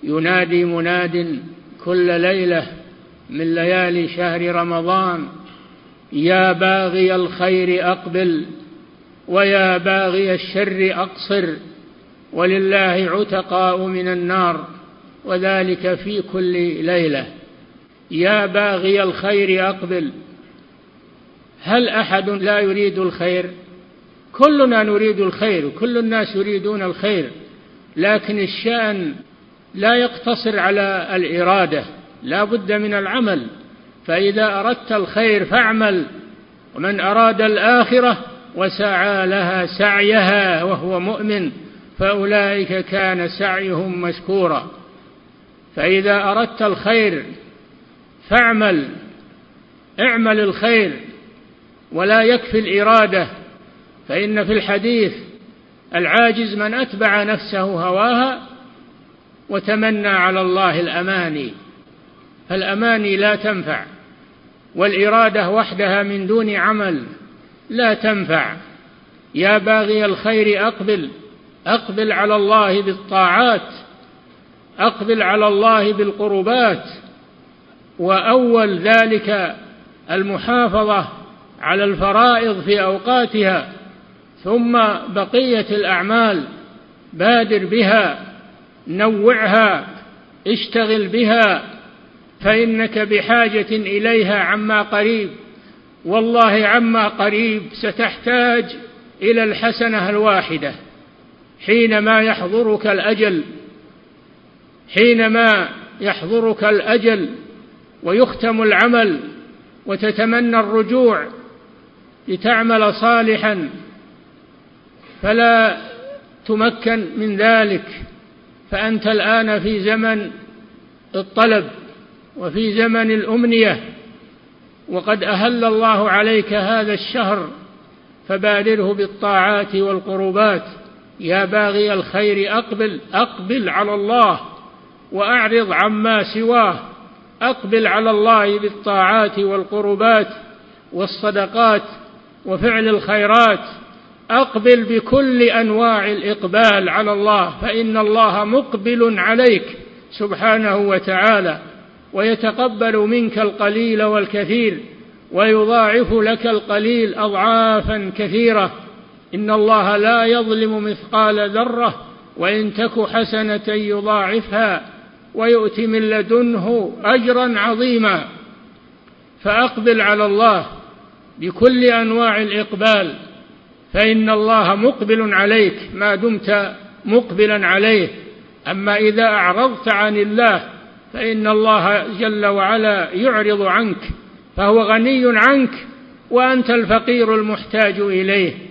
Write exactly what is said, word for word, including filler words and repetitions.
ينادي مناد كل ليلة من ليالي شهر رمضان: يا باغي الخير أقبل ويا باغي الشر أقصر، ولله عتقاء من النار، وذلك في كل ليلة. يا باغي الخير أقبل. هل أحد لا يريد الخير؟ كلنا نريد الخير، كل الناس يريدون الخير، لكن الشأن لا يقتصر على الإرادة، لا بد من العمل. فإذا أردت الخير فاعمل، ومن أراد الآخرة وسعى لها سعيها وهو مؤمن فأولئك كان سعيهم مشكورا. فإذا أردت الخير فاعمل، اعمل الخير، ولا يكفي الإرادة. فإن في الحديث: العاجز من أتبع نفسه هواها وتمنى على الله الأماني. فالأماني لا تنفع، والإرادة وحدها من دون عمل لا تنفع. يا باغي الخير أقبل، أقبل على الله بالطاعات، أقبل على الله بالقربات، وأول ذلك المحافظة على الفرائض في أوقاتها، ثم بقية الأعمال بادر بها، نوعها، اشتغل بها، فإنك بحاجة إليها عما قريب. والله عما قريب ستحتاج إلى الحسنة الواحدة حينما يحضرك الأجل، حينما يحضرك الأجل ويختم العمل وتتمنى الرجوع لتعمل صالحا، فلا تمكن من ذلك. فأنت الآن في زمن الطلب وفي زمن الأمنية، وقد أهل الله عليك هذا الشهر، فبادره بالطاعات والقربات. يا باغي الخير أقبل، أقبل على الله وأعرض عما سواه، أقبل على الله بالطاعات والقربات والصدقات وفعل الخيرات، أقبل بكل أنواع الإقبال على الله، فإن الله مقبل عليك سبحانه وتعالى، ويتقبل منك القليل والكثير، ويضاعف لك القليل أضعافا كثيرة. إن الله لا يظلم مثقال ذرة، وإن تك حسنة يضاعفها ويؤت من لدنه أجرا عظيما. فأقبل على الله بكل أنواع الإقبال، فإن الله مقبل عليك ما دمت مقبلا عليه. أما إذا أعرضت عن الله فإن الله جل وعلا يعرض عنك، فهو غني عنك وأنت الفقير المحتاج إليه.